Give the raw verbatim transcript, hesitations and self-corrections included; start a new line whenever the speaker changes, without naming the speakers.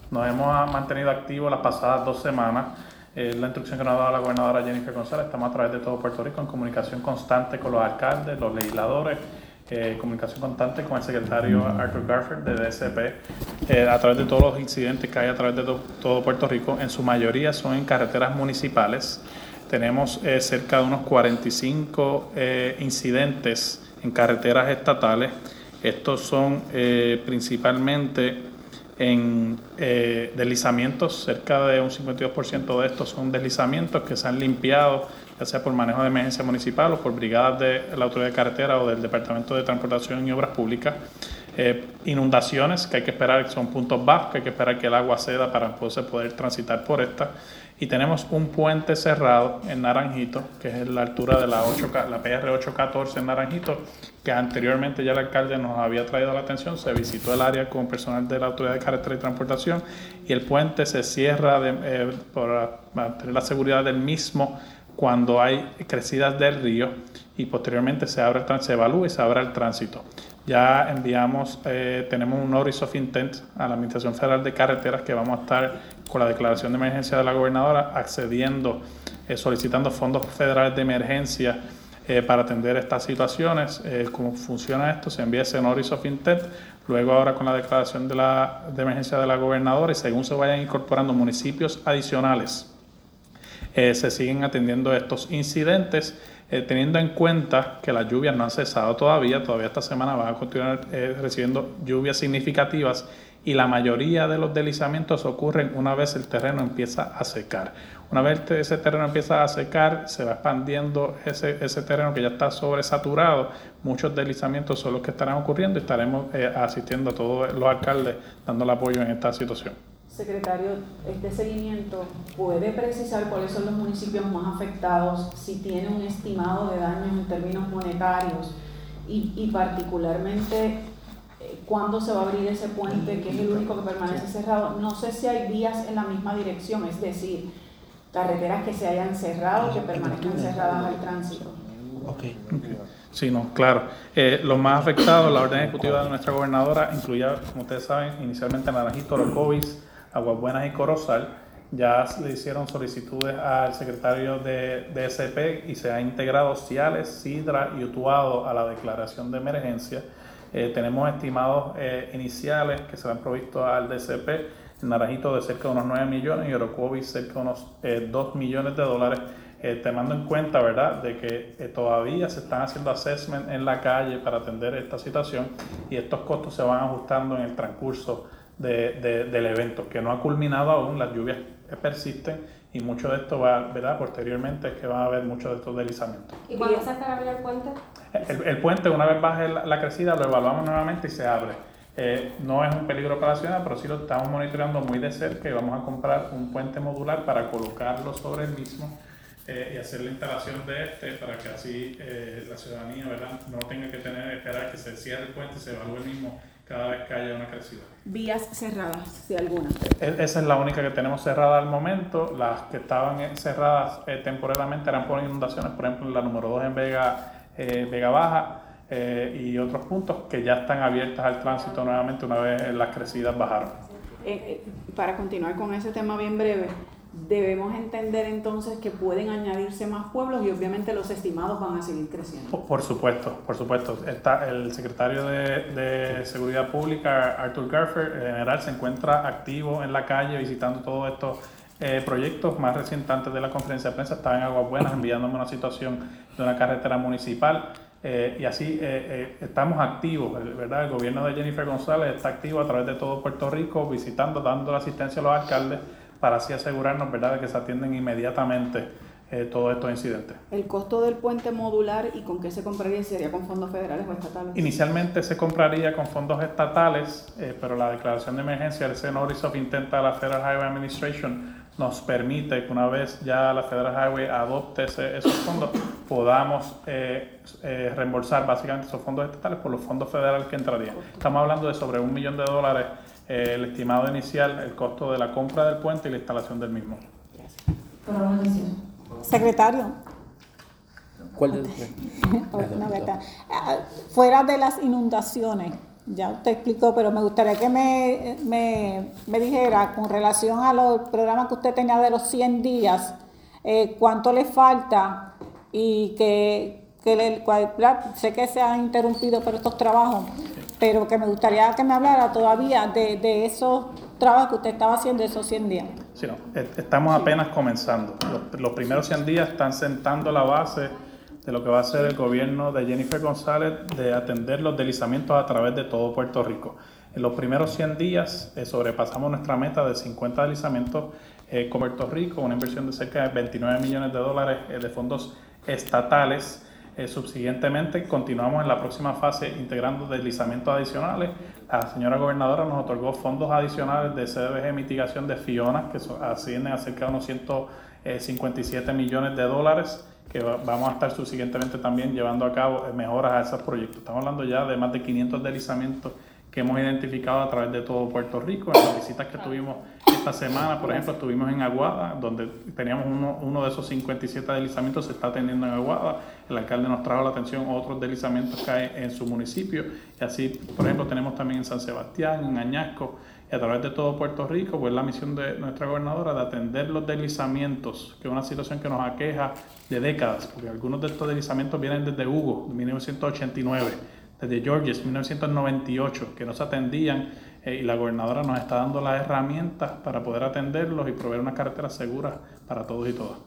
Nos hemos mantenido activos las pasadas dos semanas. Es la instrucción que nos ha dado la gobernadora Jennifer González. Estamos a través de todo Puerto Rico en comunicación constante con los alcaldes, los legisladores, eh, comunicación constante con el secretario Arthur Garfield de D S P, eh, a través de todos los incidentes que hay a través de to- todo Puerto Rico. En su mayoría son en carreteras municipales. Tenemos eh, cerca de unos cuarenta y cinco eh, incidentes en carreteras estatales. Estos son eh, principalmente en eh, deslizamientos. Cerca de un cincuenta y dos por ciento de estos son deslizamientos que se han limpiado, ya sea por manejo de emergencia municipal o por brigadas de la Autoridad de Carretera o del Departamento de Transportación y Obras Públicas. Eh, inundaciones que hay que esperar, que son puntos bajos, que hay que esperar que el agua ceda para entonces poder transitar por esta. Y tenemos un puente cerrado en Naranjito, que es la altura de la, ocho, la P R ochocientos catorce en Naranjito, que anteriormente ya el alcalde nos había traído la atención. Se visitó el área con personal de la Autoridad de Carretera y Transportación y el puente se cierra de, eh, para mantener la seguridad del mismo cuando hay crecidas del río, y posteriormente se abre el, se evalúa y se abre el tránsito. Ya enviamos, eh, tenemos un Notice of Intent a la Administración Federal de Carreteras, que vamos a estar con la declaración de emergencia de la gobernadora accediendo, eh, solicitando fondos federales de emergencia eh, para atender estas situaciones. Eh, ¿Cómo funciona esto? Se envía ese Notice of Intent, luego ahora con la declaración de, la, de emergencia de la gobernadora, y según se vayan incorporando municipios adicionales, eh, se siguen atendiendo estos incidentes. Eh, teniendo en cuenta que las lluvias no han cesado todavía, todavía esta semana van a continuar eh, recibiendo lluvias significativas, y la mayoría de los deslizamientos ocurren una vez el terreno empieza a secar. Una vez ese terreno empieza a secar, se va expandiendo ese, ese terreno que ya está sobresaturado. Muchos deslizamientos son los que estarán ocurriendo y estaremos eh, asistiendo a todos los alcaldes dándole apoyo en esta situación.
Secretario, este seguimiento puede precisar cuáles son los municipios más afectados, si tiene un estimado de daños en términos monetarios y, y particularmente eh, cuándo se va a abrir ese puente, que es el único que permanece cerrado. No sé si hay vías en la misma dirección, es decir, carreteras que se hayan cerrado, que permanezcan cerradas al tránsito.
Okay. Okay. Sí, no, claro. Eh, los más afectados, la orden ejecutiva de nuestra gobernadora incluía, como ustedes saben, inicialmente Naranjito, Orocovis, Aguas Buenas y Corozal. Ya le hicieron solicitudes al secretario de D S P y se ha integrado Ciales, Sidra y Utuado a la declaración de emergencia. Eh, tenemos estimados eh, iniciales que se han provisto al D S P en Naranjito de cerca de unos nueve millones y Orocovis cerca de unos eh, dos millones de dólares. Eh, tomando en cuenta, ¿verdad?, de que eh, todavía se están haciendo assessment en la calle para atender esta situación, y estos costos se van ajustando en el transcurso de, de, del evento, que no ha culminado aún. Las lluvias persisten y mucho de esto va, ¿verdad?, posteriormente es que va a haber muchos de estos deslizamientos.
¿Y cuándo se abre el puente?
El, el puente, una vez baje la, la crecida, lo evaluamos nuevamente y se abre. Eh, no es un peligro para la ciudad, pero sí lo estamos monitoreando muy de cerca, y vamos a comprar un puente modular para colocarlo sobre el mismo eh, y hacer la instalación de este para que así eh, la ciudadanía, ¿verdad?, no tenga que tener esperar que se cierre el puente y se evalúe el mismo cada vez que haya una crecida.
Vías cerradas, si alguna.
Esa es la única que tenemos cerrada al momento. Las que estaban cerradas eh, temporalmente eran por inundaciones, por ejemplo la número dos en Vega, eh, Vega Baja, eh, y otros puntos que ya están abiertas al tránsito nuevamente una vez las crecidas bajaron.
Eh, eh, para continuar con ese tema bien breve, debemos entender entonces que pueden añadirse más pueblos y obviamente los estimados van a seguir creciendo.
Por, por supuesto, por supuesto. Está el secretario de, de Seguridad Pública, Arthur Garfield, en general, se encuentra activo en la calle visitando todos estos eh, proyectos. Más reciente, antes de la conferencia de prensa, estaba en Aguas Buenas enviándome una situación de una carretera municipal. Eh, y así eh, eh, estamos activos, ¿verdad? El gobierno de Jennifer González está activo a través de todo Puerto Rico, visitando, dando la asistencia a los alcaldes, para así asegurarnos, ¿verdad?, de que se atienden inmediatamente eh, todos estos incidentes.
¿El costo del puente modular y con qué se compraría? ¿Sería con fondos federales o estatales?
Inicialmente se compraría con fondos estatales, eh, pero la declaración de emergencia, el Notice of Intent a la Federal Highway Administration, nos permite que una vez ya la Federal Highway adopte ese, esos fondos, podamos eh, eh, reembolsar básicamente esos fondos estatales por los fondos federales que entrarían. Estamos hablando de sobre un millón de dólares. Eh, el estimado inicial, el costo de la compra del puente y la instalación del mismo.
Secretario.
¿Cuál de
no, verdad. Fuera de las inundaciones,
Ya usted explicó, pero me gustaría que me, me, me dijera, con relación a los programas que usted tenía de los cien días, eh, cuánto le falta y que, que le, cual, sé que se han interrumpido por estos trabajos, pero que me gustaría que me hablara todavía de, de esos trabajos que usted estaba haciendo, esos cien días.
Sí, no, estamos apenas comenzando. Los, los primeros cien días están sentando la base de lo que va a ser el gobierno de Jennifer González de atender los deslizamientos a través de todo Puerto Rico. En los primeros cien días eh, sobrepasamos nuestra meta de cincuenta deslizamientos eh, con Puerto Rico, una inversión de cerca de veintinueve millones de dólares eh, de fondos estatales. Eh, subsiguientemente, continuamos en la próxima fase integrando deslizamientos adicionales. La señora gobernadora nos otorgó fondos adicionales de C D B G mitigación de Fiona, que so, ascienden a cerca de unos ciento cincuenta y siete millones de dólares, que vamos a estar subsiguientemente también llevando a cabo mejoras a esos proyectos. Estamos hablando ya de más de quinientos deslizamientos que hemos identificado a través de todo Puerto Rico. En las visitas que tuvimos esta semana, por ejemplo, estuvimos en Aguada, donde teníamos uno, uno de esos cincuenta y siete deslizamientos se está atendiendo en Aguada. El alcalde nos trajo la atención otros deslizamientos que hay en su municipio. Y así, por ejemplo, tenemos también en San Sebastián, en Añasco, y a través de todo Puerto Rico, pues la misión de nuestra gobernadora de atender los deslizamientos, que es una situación que nos aqueja de décadas, porque algunos de estos deslizamientos vienen desde Hugo, de mil novecientos ochenta y nueve, desde Georges, mil novecientos noventa y ocho, que no se atendían, eh, y la gobernadora nos está dando las herramientas para poder atenderlos y proveer unas carreteras seguras para todos y todas.